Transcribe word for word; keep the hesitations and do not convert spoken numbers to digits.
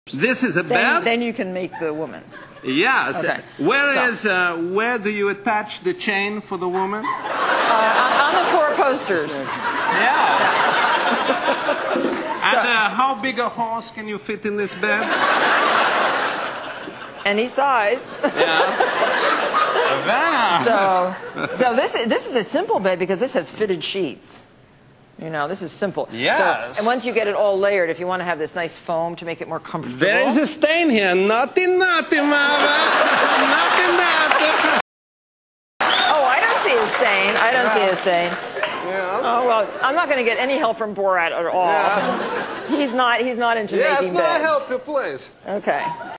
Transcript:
This is a Then, bed? then you can make the woman. Yes. Okay. Where So- is, uh, where do you attach the chain for the woman? Uh, on the four posters. Yes. And uh, how big a horse can you fit in this bed? Any size. Yeah. So, so this is, this is a simple bed because this has fitted sheets. You know, this is simple. Yes. So, and once you get it all layered, if you want to have this nice foam to make it more comfortable. There is a stain here. Naughty, naughty, mama. Naughty, naughty. Oh, I don't see a stain. I don't Yeah. see a stain. Yeah. Oh well, I'm not going to get any help from Borat at all. Yeah. He's not. He's not into Yes, making no, beds. help you, please. Okay.